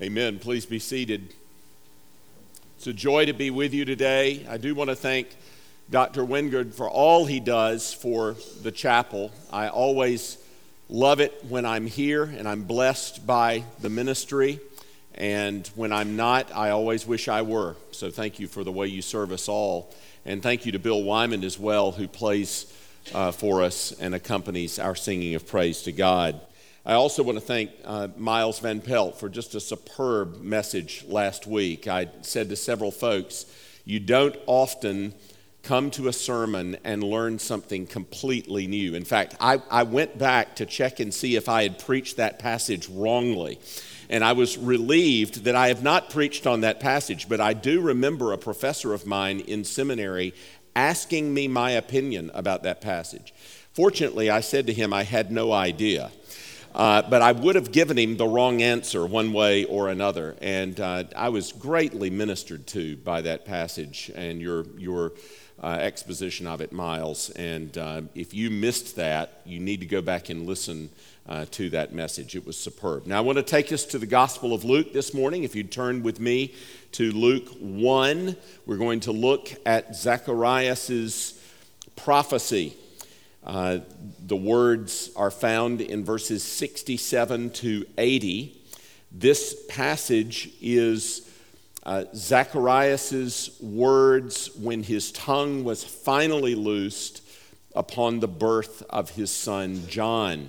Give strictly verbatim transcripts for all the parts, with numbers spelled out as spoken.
Amen. Please be seated. It's a joy to be with you today. I do want to thank Doctor Wingard for all he does for the chapel. I always love it when I'm here and I'm blessed by the ministry. And when I'm not, I always wish I were. So thank you for the way you serve us all. And thank you to Bill Wyman as well, who plays uh, for us and accompanies our singing of praise to God. I also want to thank uh, Miles Van Pelt for just a superb message last week. I said to several folks, you don't often come to a sermon and learn something completely new. In fact, I, I went back to check and see if I had preached that passage wrongly. And I was relieved that I have not preached on that passage, but I do remember a professor of mine in seminary asking me my opinion about that passage. Fortunately, I said to him I had no idea. Uh, but I would have given him the wrong answer one way or another. And uh, I was greatly ministered to by that passage and your your uh, exposition of it, Miles. And uh, if you missed that, you need to go back and listen uh, to that message. It was superb. Now I want to take us to the Gospel of Luke this morning. If you'd turn with me to Luke one, we're going to look at Zacharias' prophecy. Uh, the words are found in verses sixty-seven to eighty. This passage is uh, Zacharias' words when his tongue was finally loosed upon the birth of his son John.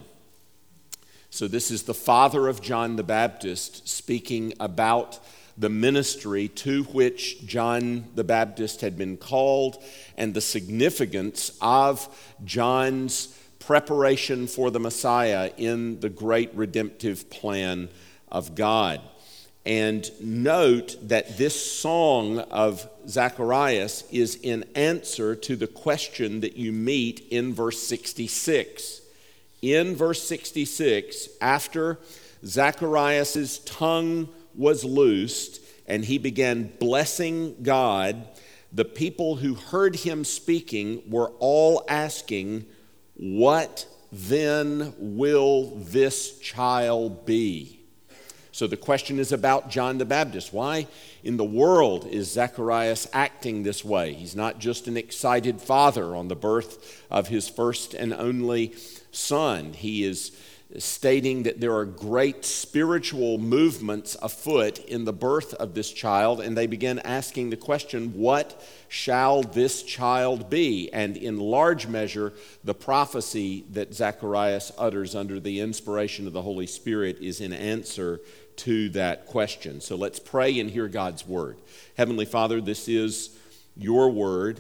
So this is the father of John the Baptist speaking about the ministry to which John the Baptist had been called and the significance of John's preparation for the Messiah in the great redemptive plan of God. And note that this song of Zacharias is in answer to the question that you meet in verse sixty-six. In verse sixty-six, after Zacharias' tongue was loosed and he began blessing God, the people who heard him speaking were all asking, what then will this child be? So the question is about John the Baptist. Why in the world is Zacharias acting this way? He's not just an excited father on the birth of his first and only son. He is stating that there are great spiritual movements afoot in the birth of this child, and they begin asking the question, what shall this child be? And in large measure, the prophecy that Zacharias utters under the inspiration of the Holy Spirit is in answer to that question. So let's pray and hear God's word. Heavenly Father, this is your word.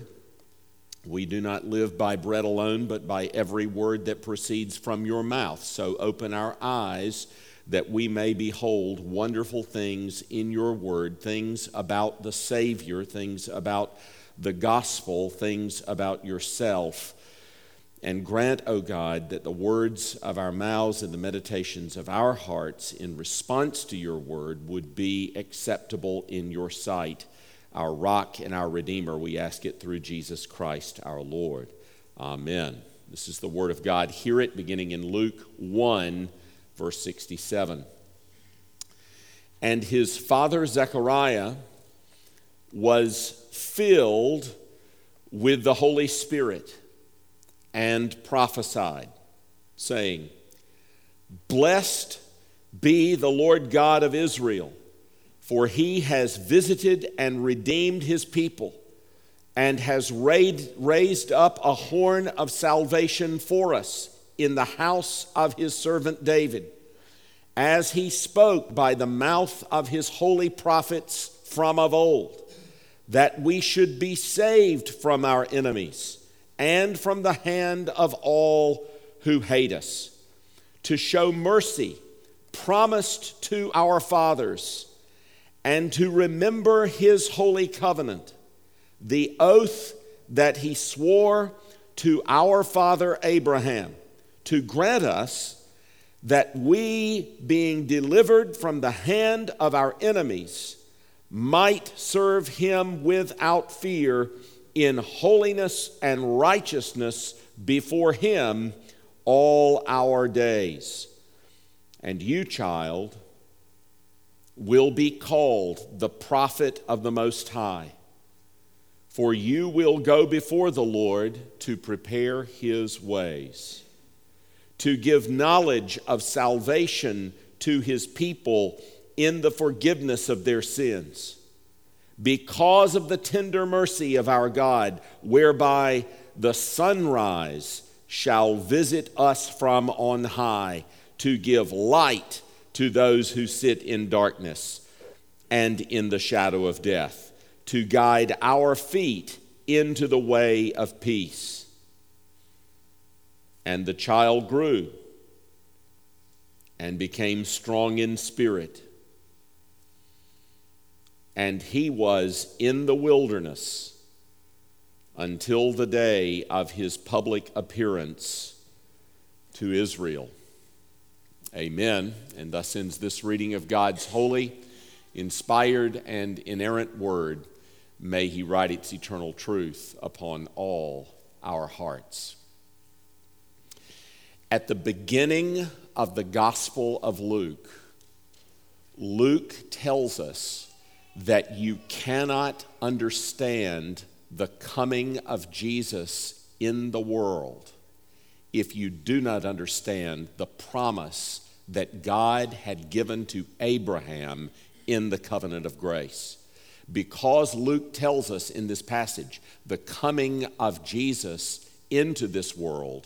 We do not live by bread alone, but by every word that proceeds from your mouth. So open our eyes that we may behold wonderful things in your word, things about the Savior, things about the gospel, things about yourself. And grant, O God, that the words of our mouths and the meditations of our hearts in response to your word would be acceptable in your sight. Our rock and our Redeemer, we ask it through Jesus Christ our Lord. Amen. This is the word of God. Hear it beginning in Luke one, verse sixty-seven. And his father Zechariah was filled with the Holy Spirit and prophesied, saying, Blessed be the Lord God of Israel, for he has visited and redeemed his people and has raised up a horn of salvation for us in the house of his servant David, as he spoke by the mouth of his holy prophets from of old, that we should be saved from our enemies and from the hand of all who hate us, to show mercy promised to our fathers, and to remember his holy covenant, the oath that he swore to our father Abraham, to grant us that we, being delivered from the hand of our enemies, might serve him without fear in holiness and righteousness before him all our days. And you, child, will be called the prophet of the Most High, for you will go before the Lord to prepare his ways, to give knowledge of salvation to his people in the forgiveness of their sins, because of the tender mercy of our God, whereby the sunrise shall visit us from on high, to give light to those who sit in darkness and in the shadow of death, to guide our feet into the way of peace. And the child grew and became strong in spirit, and he was in the wilderness until the day of his public appearance to Israel. Amen. And thus ends this reading of God's holy, inspired, and inerrant word. May he write its eternal truth upon all our hearts. At the beginning of the Gospel of Luke, Luke tells us that you cannot understand the coming of Jesus in the world if you do not understand the promise that God had given to Abraham in the covenant of grace. Because Luke tells us in this passage the coming of Jesus into this world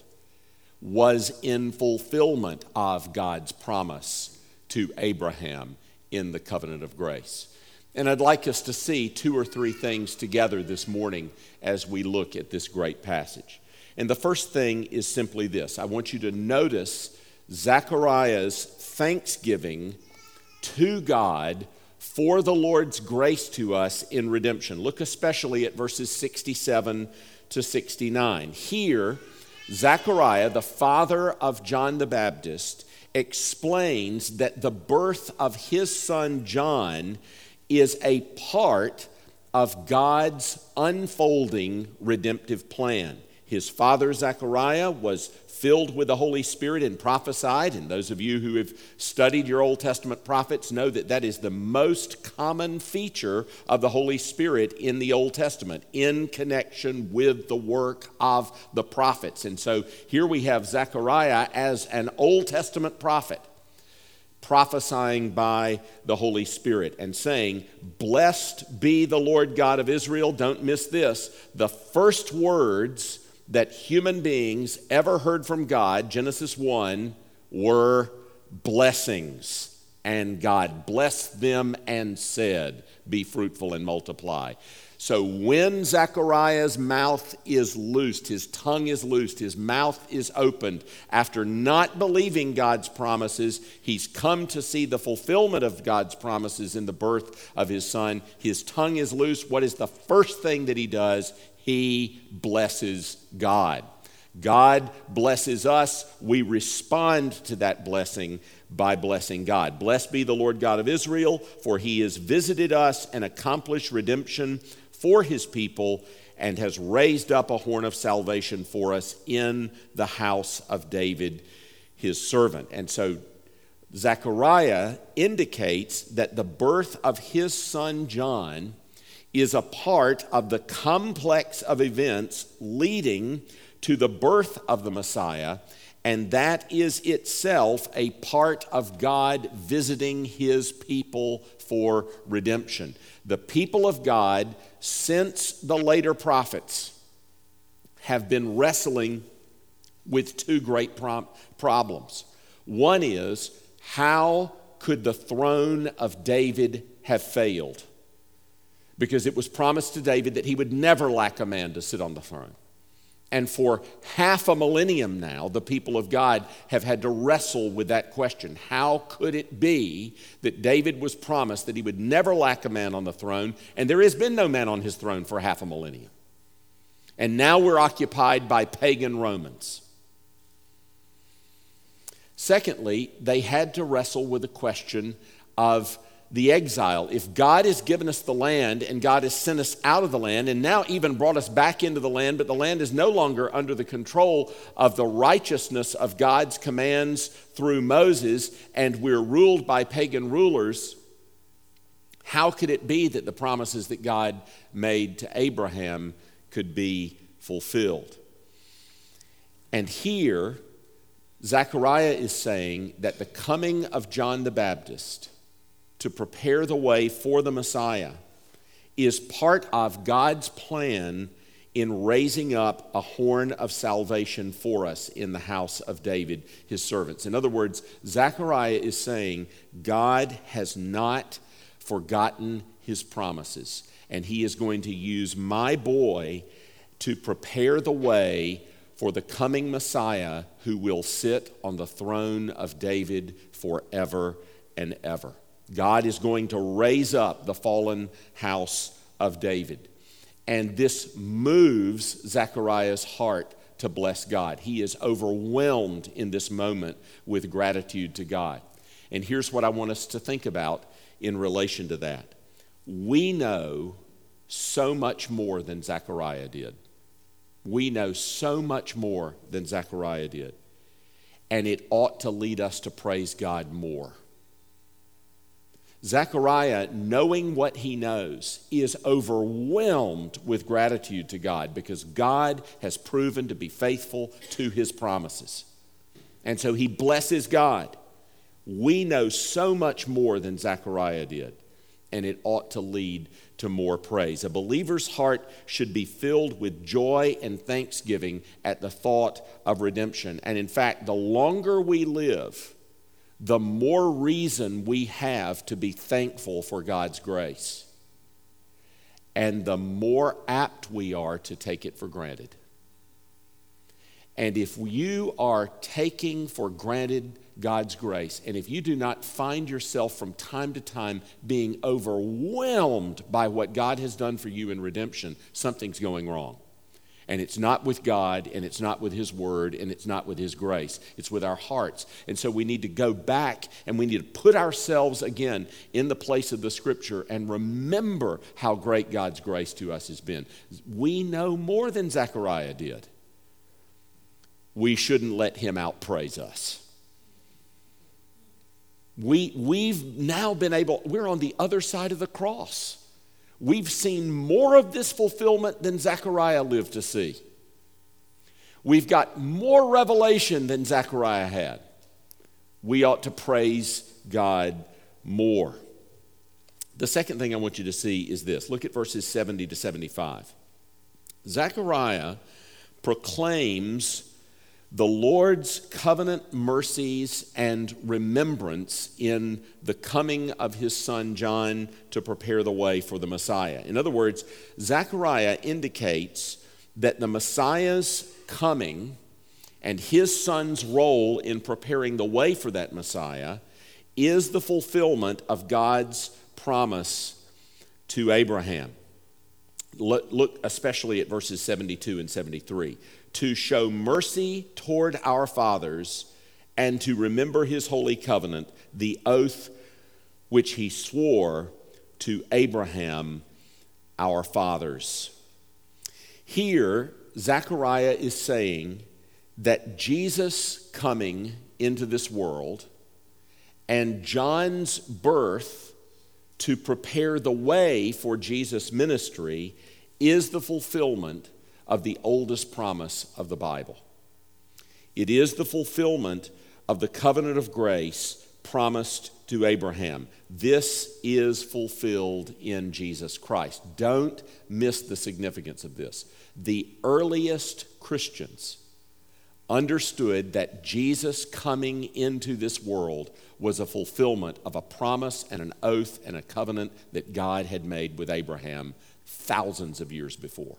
was in fulfillment of God's promise to Abraham in the covenant of grace. And I'd like us to see two or three things together this morning as we look at this great passage. And the first thing is simply this. I want you to notice Zechariah's thanksgiving to God for the Lord's grace to us in redemption. Look especially at verses sixty-seven to sixty-nine. Here, Zechariah, the father of John the Baptist, explains that the birth of his son John is a part of God's unfolding redemptive plan. His father, Zechariah, was filled with the Holy Spirit and prophesied, and those of you who have studied your Old Testament prophets know that that is the most common feature of the Holy Spirit in the Old Testament, in connection with the work of the prophets. And so here we have Zechariah as an Old Testament prophet, prophesying by the Holy Spirit and saying, "Blessed be the Lord God of Israel." Don't miss this. The first words that human beings ever heard from God, Genesis one, were blessings. And God blessed them and said, "Be fruitful and multiply." So when Zechariah's mouth is loosed, his tongue is loosed, his mouth is opened, after not believing God's promises, he's come to see the fulfillment of God's promises in the birth of his son. His tongue is loose. What is the first thing that he does? He blesses God. God blesses us. We respond to that blessing by blessing God. Blessed be the Lord God of Israel, for he has visited us and accomplished redemption for his people, and has raised up a horn of salvation for us in the house of David, his servant. And so Zechariah indicates that the birth of his son John is a part of the complex of events leading to the birth of the Messiah, and that is itself a part of God visiting his people for redemption. The people of God, since the later prophets, have been wrestling with two great pro- problems. One is, how could the throne of David have failed? Because it was promised to David that he would never lack a man to sit on the throne. And for half a millennium now, the people of God have had to wrestle with that question. How could it be that David was promised that he would never lack a man on the throne, and there has been no man on his throne for half a millennium? And now we're occupied by pagan Romans. Secondly, they had to wrestle with the question of the exile. If God has given us the land and God has sent us out of the land and now even brought us back into the land, but the land is no longer under the control of the righteousness of God's commands through Moses, and we're ruled by pagan rulers, How could it be that the promises that God made to Abraham could be fulfilled? And here, Zechariah is saying that the coming of John the Baptist to prepare the way for the Messiah is part of God's plan in raising up a horn of salvation for us in the house of David, his servants. In other words, Zechariah is saying God has not forgotten his promises, and he is going to use my boy to prepare the way for the coming Messiah who will sit on the throne of David forever and ever. God is going to raise up the fallen house of David. And this moves Zechariah's heart to bless God. He is overwhelmed in this moment with gratitude to God. And here's what I want us to think about in relation to that. We know so much more than Zechariah did. We know so much more than Zechariah did. And it ought to lead us to praise God more. Zechariah, knowing what he knows, is overwhelmed with gratitude to God because God has proven to be faithful to his promises. And so he blesses God. We know so much more than Zechariah did, and it ought to lead to more praise. A believer's heart should be filled with joy and thanksgiving at the thought of redemption. And in fact, the longer we live, the more reason we have to be thankful for God's grace. And the more apt we are to take it for granted. And if you are taking for granted God's grace, and if you do not find yourself from time to time being overwhelmed by what God has done for you in redemption, something's going wrong. And it's not with God, and it's not with his word, and it's not with his grace. It's with our hearts. And so we need to go back, and we need to put ourselves again in the place of the scripture and remember how great God's grace to us has been. We know more than Zechariah did. We shouldn't let him outpraise us. We, we've now been able, we're on the other side of the cross. We've seen more of this fulfillment than Zechariah lived to see. We've got more revelation than Zechariah had. We ought to praise God more. The second thing I want you to see is this. Look at verses seventy to seventy-five. Zechariah proclaims the Lord's covenant mercies and remembrance in the coming of his son John to prepare the way for the Messiah. In other words, Zechariah indicates that the Messiah's coming and his son's role in preparing the way for that Messiah is the fulfillment of God's promise to Abraham. Look especially at verses seventy-two and seventy-three. To show mercy toward our fathers and to remember his holy covenant, the oath which he swore to Abraham, our fathers. Here, Zechariah is saying that Jesus coming into this world and John's birth to prepare the way for Jesus' ministry is the fulfillment of the oldest promise of the Bible. It is the fulfillment of the covenant of grace promised to Abraham. This is fulfilled in Jesus Christ. Don't miss the significance of this. The earliest Christians understood that Jesus coming into this world was a fulfillment of a promise and an oath and a covenant that God had made with Abraham thousands of years before.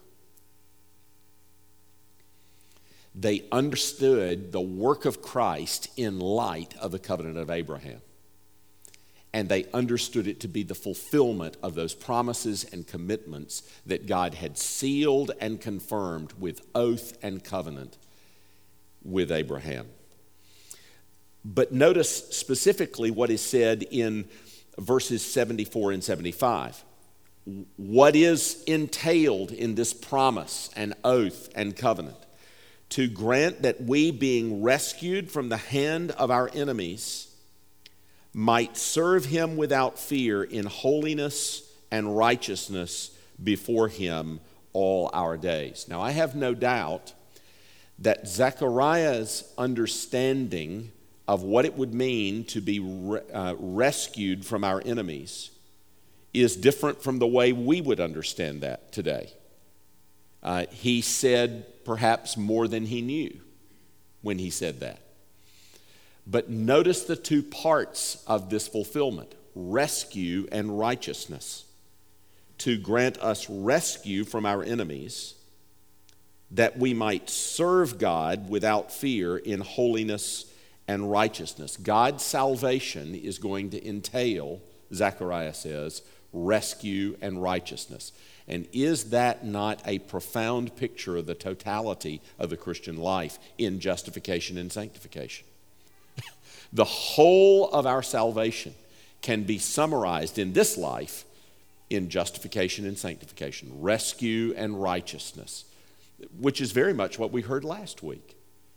They understood the work of Christ in light of the covenant of Abraham. And they understood it to be the fulfillment of those promises and commitments that God had sealed and confirmed with oath and covenant with Abraham. But notice specifically what is said in verses seventy-four and seventy-five. What is entailed in this promise and oath and covenant? To grant that we, being rescued from the hand of our enemies, might serve him without fear in holiness and righteousness before him all our days. Now, I have no doubt that Zechariah's understanding of what it would mean to be re- uh, rescued from our enemies is different from the way we would understand that today. Uh, he said perhaps more than he knew when he said that. But notice the two parts of this fulfillment: rescue and righteousness. To grant us rescue from our enemies, that we might serve God without fear in holiness and righteousness. God's salvation is going to entail, Zechariah says, rescue and righteousness. And is that not a profound picture of the totality of the Christian life in justification and sanctification? The whole of our salvation can be summarized in this life in justification and sanctification, rescue and righteousness, which is very much what we heard last week.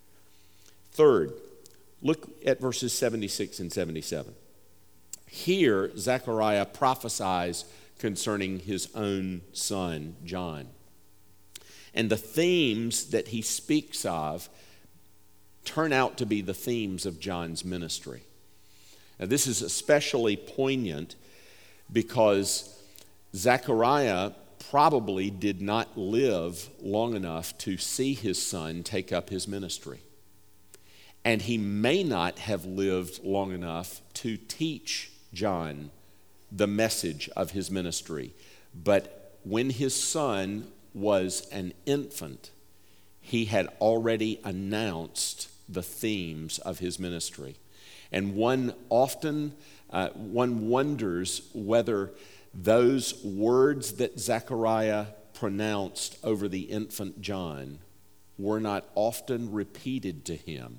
Third, look at verses seventy-six and seventy-seven. Here, Zechariah prophesies concerning his own son, John. And the themes that he speaks of turn out to be the themes of John's ministry. Now, this is especially poignant because Zechariah probably did not live long enough to see his son take up his ministry. And he may not have lived long enough to teach John the message of his ministry. But when his son was an infant, he had already announced the themes of his ministry. And one often, uh, one wonders whether those words that Zechariah pronounced over the infant John were not often repeated to him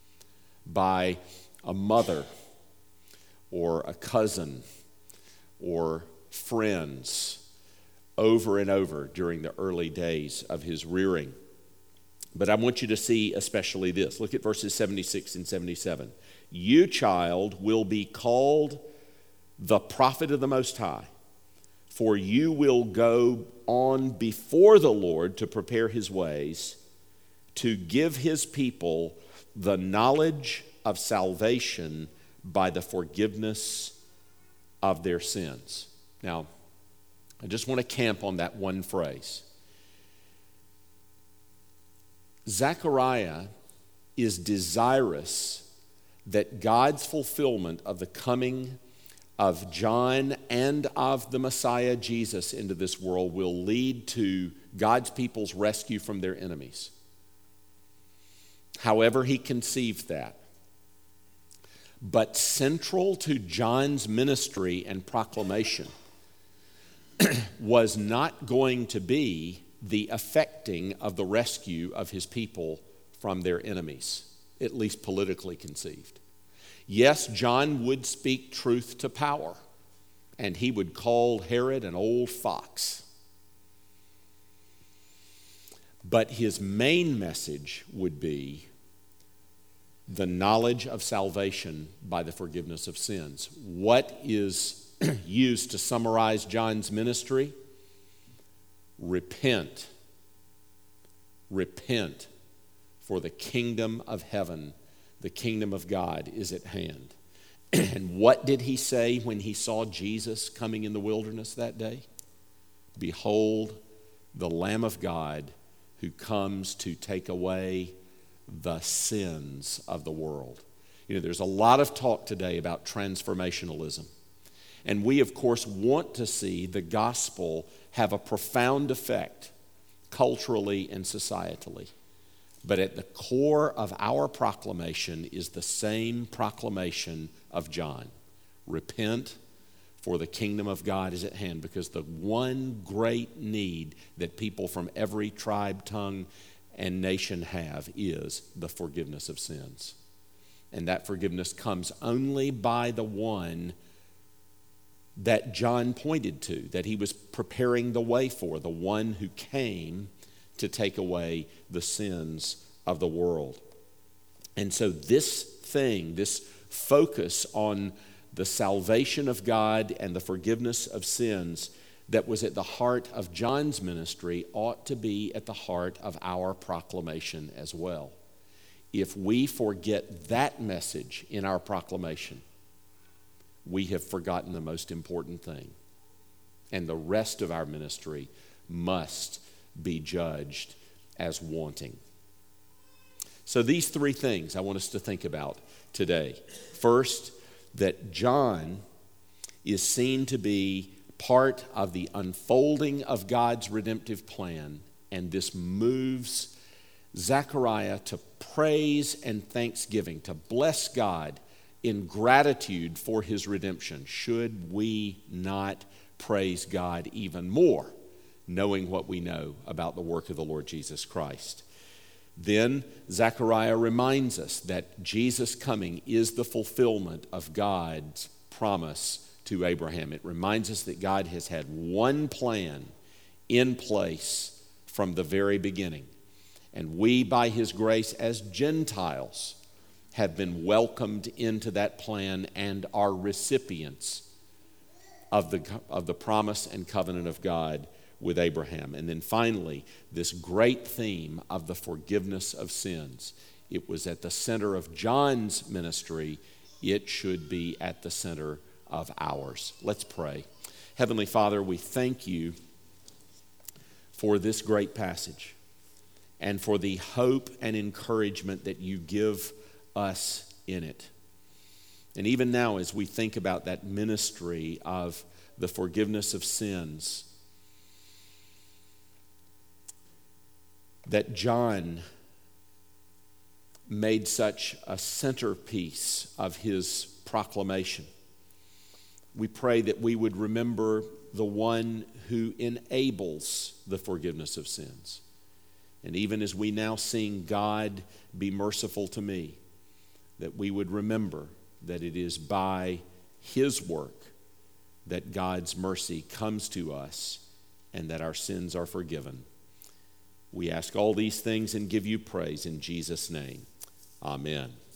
by a mother or a cousin or friends over and over during the early days of his rearing. But I want you to see especially this. Look at verses seventy-six and seventy-seven. You, child, will be called the prophet of the Most High, for you will go on before the Lord to prepare his ways, to give his people the knowledge of salvation by the forgiveness of their sins. Now, I just want to camp on that one phrase. Zechariah is desirous that God's fulfillment of the coming of John and of the Messiah Jesus into this world will lead to God's people's rescue from their enemies. However he conceived that. But central to John's ministry and proclamation was not going to be the effecting of the rescue of his people from their enemies, at least politically conceived. Yes, John would speak truth to power, and he would call Herod an old fox. But his main message would be the knowledge of salvation by the forgiveness of sins. What is used to summarize John's ministry? Repent. Repent, for the kingdom of heaven, the kingdom of God is at hand. And what did he say when he saw Jesus coming in the wilderness that day? Behold, the Lamb of God who comes to take away the sins of the world. You know, there's a lot of talk today about transformationalism. And we, of course, want to see the gospel have a profound effect culturally and societally. But at the core of our proclamation is the same proclamation of John. Repent, for the kingdom of God is at hand. Because the one great need that people from every tribe, tongue, and nation have is the forgiveness of sins. And that forgiveness comes only by the one that John pointed to, that he was preparing the way for, the one who came to take away the sins of the world. And so this thing, this focus on the salvation of God and the forgiveness of sins that was at the heart of John's ministry ought to be at the heart of our proclamation as well. If we forget that message in our proclamation, we have forgotten the most important thing. And the rest of our ministry must be judged as wanting. So these three things I want us to think about today. First, that John is seen to be part of the unfolding of God's redemptive plan, and this moves Zechariah to praise and thanksgiving, to bless God in gratitude for his redemption. Should we not praise God even more, knowing what we know about the work of the Lord Jesus Christ? Then Zechariah reminds us that Jesus' coming is the fulfillment of God's promise to Abraham. It reminds us that God has had one plan in place from the very beginning. And we, by his grace as Gentiles, have been welcomed into that plan and are recipients of the, of the promise and covenant of God with Abraham. And then finally, this great theme of the forgiveness of sins. It was at the center of John's ministry. It should be at the center of ours. Let's pray. Heavenly Father, we thank you for this great passage and for the hope and encouragement that you give us in it. And even now, as we think about that ministry of the forgiveness of sins, that John made such a centerpiece of his proclamation, we pray that we would remember the one who enables the forgiveness of sins. And even as we now sing, God, be merciful to me, that we would remember that it is by his work that God's mercy comes to us and that our sins are forgiven. We ask all these things and give you praise in Jesus' name. Amen.